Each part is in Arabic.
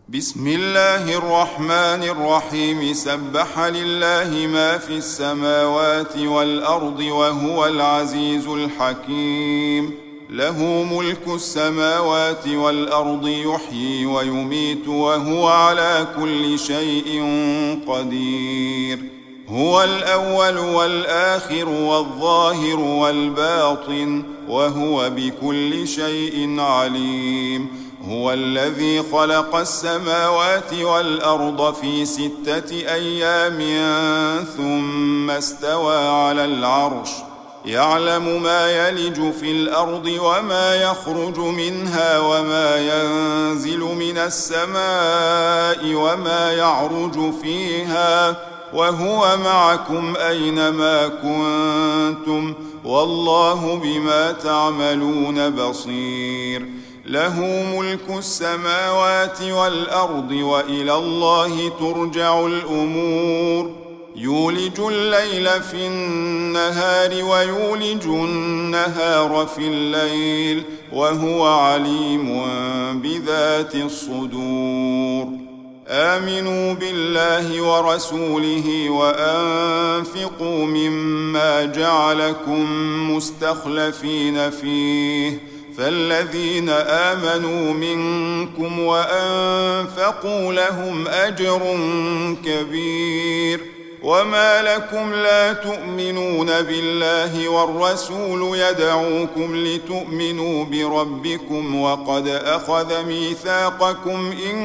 بسم الله الرحمن الرحيم سبح لله ما في السماوات والأرض وهو العزيز الحكيم له ملك السماوات والأرض يحيي ويميت وهو على كل شيء قدير هو الأول والآخر والظاهر والباطن وهو بكل شيء عليم هو الذي خلق السماوات والأرض في 6 أيام ثم استوى على العرش يعلم ما يلج في الأرض وما يخرج منها وما ينزل من السماء وما يعرج فيها وهو معكم أينما كنتم والله بما تعملون بصير له ملك السماوات والأرض وإلى الله ترجع الأمور يولج الليل في النهار ويولج النهار في الليل وهو عليم بذات الصدور آمنوا بالله ورسوله وأنفقوا مما جعلكم مستخلفين فيه فالذين آمنوا منكم وأنفقوا لهم أجر كبير وما لكم لا تؤمنون بالله والرسول يدعوكم لتؤمنوا بربكم وقد أخذ ميثاقكم إن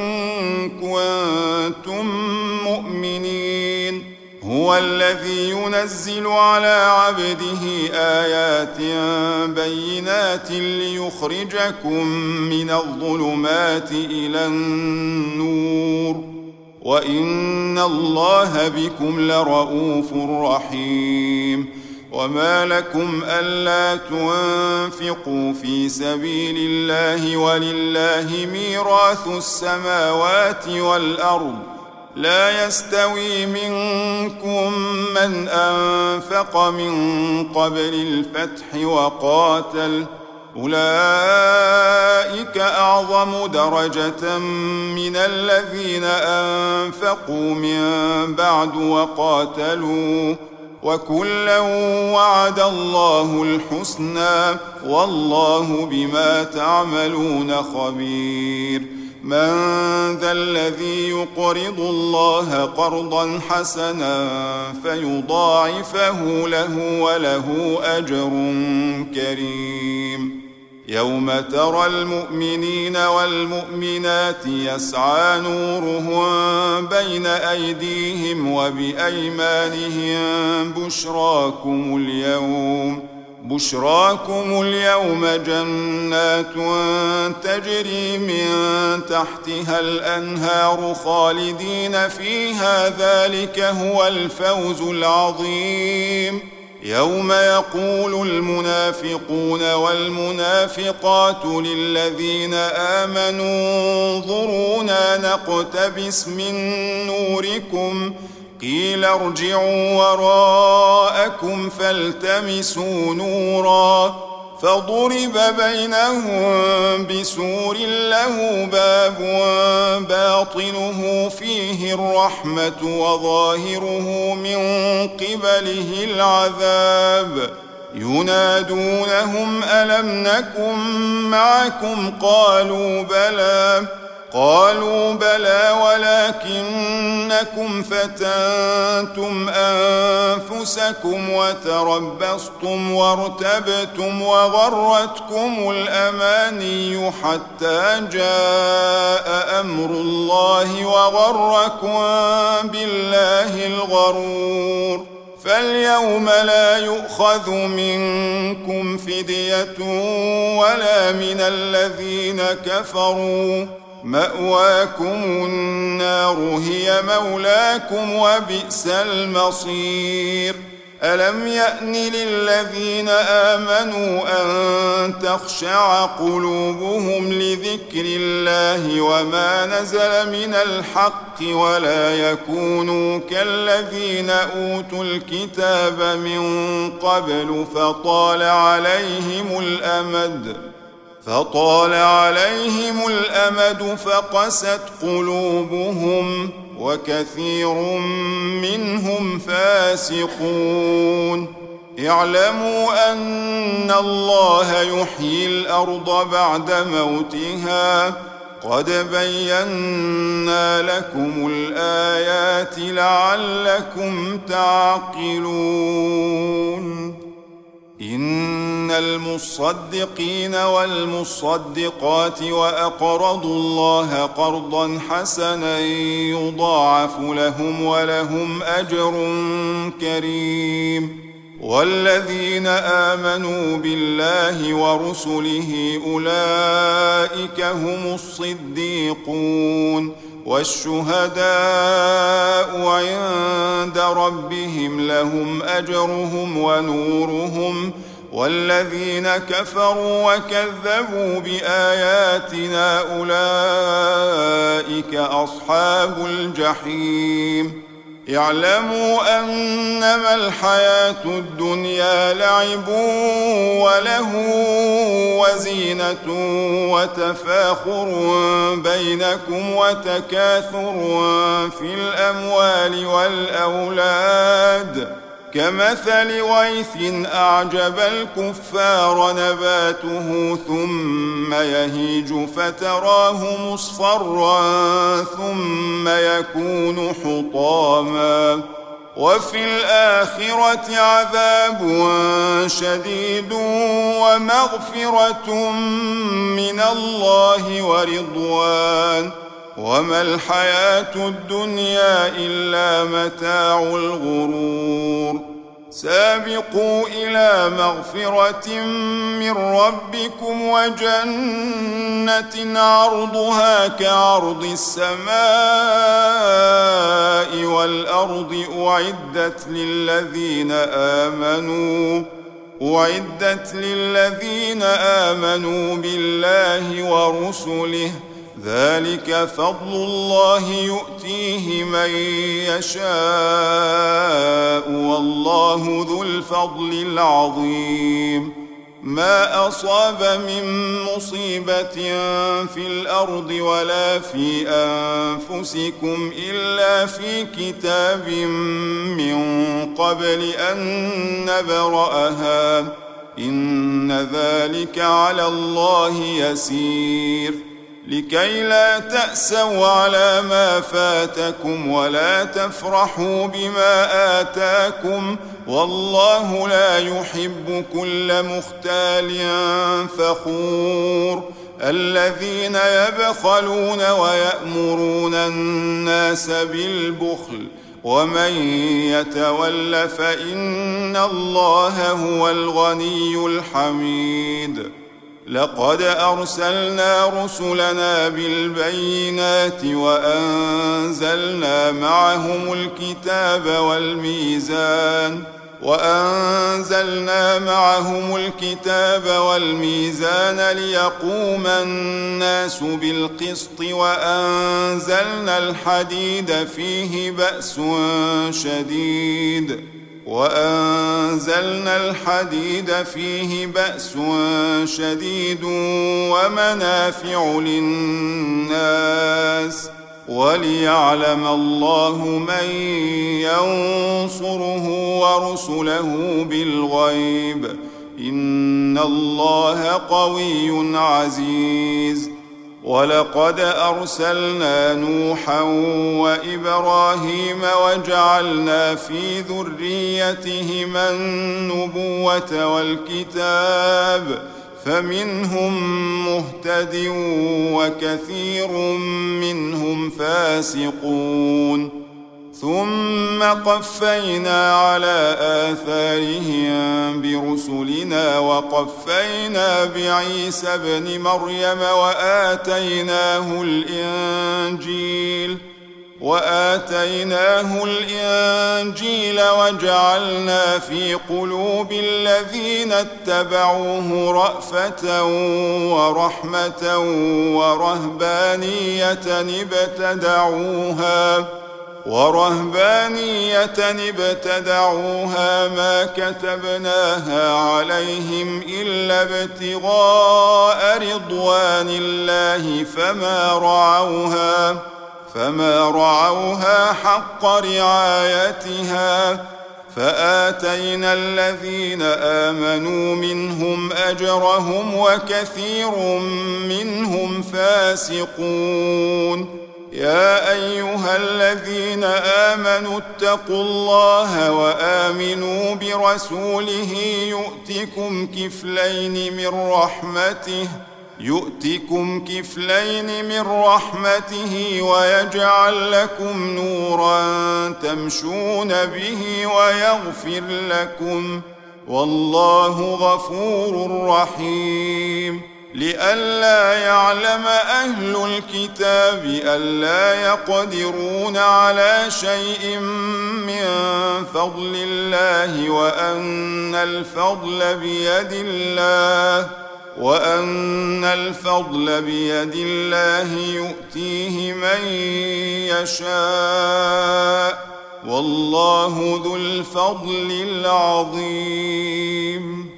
كنتم مؤمنين هو الذي ينزل على عبده آيات بينات ليخرجكم من الظلمات إلى النور وإن الله بكم لرؤوف رحيم وما لكم ألا تنفقوا في سبيل الله ولله ميراث السماوات والأرض لا يستوي منكم من أنفق من قبل الفتح وقاتل أولئك أعظم درجة من الذين أنفقوا من بعد وقاتلوا وكلا وعد الله الحسنى والله بما تعملون خبير من ذا الذي يقرض الله قرضا حسنا فيضاعفه له وله أجر كريم يوم ترى المؤمنين والمؤمنات يسعى نورهم بين أيديهم وبأيمانهم بشراكم اليوم جنات تجري من تحتها الأنهار خالدين فيها ذلك هو الفوز العظيم يوم يقول المنافقون والمنافقات للذين آمنوا انظرونا نقتبس من نوركم قيل ارجعوا وراءكم فالتمسوا نورا فضرب بينهم بسور له باب باطنه فيه الرحمة وظاهره من قبله العذاب ينادونهم ألم نكن معكم قالوا بلى ولكنكم فتنتم أنفسكم وتربصتم وارتبتم وغرتكم الأماني حتى جاء أمر الله وغركم بالله الغرور فاليوم لا يؤخذ منكم فدية ولا من الذين كفروا مأواكم النار هي مولاكم وبئس المصير ألم يأن للذين آمنوا أن تخشع قلوبهم لذكر الله وما نزل من الحق ولا يكونوا كالذين أوتوا الكتاب من قبل فطال عليهم الأمد فطال عليهم الأمد فقست قلوبهم وكثير منهم فاسقون اعلموا أن الله يحيي الأرض بعد موتها قد بينا لكم الآيات لعلكم تعقلون إن المصدقين والمصدقات وأقرضوا الله قرضا حسنا يضاعف لهم ولهم أجر كريم والذين آمنوا بالله ورسله أولئك هم الصديقون والشهداء عند ربهم لهم أجرهم ونورهم والذين كفروا وكذبوا بآياتنا أولئك أصحاب الجحيم اعلموا أنما الحياة الدنيا لعب وله وزينة وتفاخر بينكم وتكاثر في الأموال والأولاد كمثل غيث أعجب الكفار نباته ثم يهيج فتراه مصفرا ثم يكون حطاما وفي الآخرة عذاب شديد ومغفرة من الله ورضوان وما الحياة الدنيا إلا متاع الغرور سابقوا إلى مغفرة من ربكم وجنة عرضها كعرض السماء والأرض أعدت للذين آمنوا بالله ورسله ذلك فضل الله يؤتيه من يشاء والله ذو الفضل العظيم ما أصاب من مصيبة في الأرض ولا في أنفسكم إلا في كتاب من قبل أن نبرأها إن ذلك على الله يسير لكي لا تأسوا على ما فاتكم ولا تفرحوا بما آتاكم والله لا يحب كل مختال فخور الذين يبخلون ويأمرون الناس بالبخل ومن يتول فإن الله هو الغني الحميد لقد أرسلنا رسلنا بالبينات وأنزلنا معهم الكتاب والميزان ليقوم الناس بالقسط وأنزلنا الحديد فيه بأس شديد ومنافع للناس وليعلم الله من ينصره ورسله بالغيب إن الله قوي عزيز ولقد أرسلنا نوحا وإبراهيم وجعلنا في ذريتهما النبوة والكتاب فمنهم مهتد وكثير منهم فاسقون ثم قفينا على آثارهم برسلنا وقفينا بعيسى ابن مريم وآتيناه الإنجيل وجعلنا في قلوب الذين اتبعوه رأفة ورحمة ورهبانية ورهبانية ابتدعوها ما كتبناها عليهم إلا ابتغاء رضوان الله فما رعوها حق رعايتها فآتينا الذين آمنوا منهم أجرهم وكثير منهم فاسقون. يا أيها الذين آمنوا اتقوا الله وآمنوا برسوله يؤتكم كفلين من رحمته ويجعل لكم نورا تمشون به ويغفر لكم والله غفور رحيم. لئلا يعلم أهل الكتاب ألا يقدرون على شيء من فضل الله وأن الفضل بيد الله يؤتيه من يشاء والله ذو الفضل العظيم.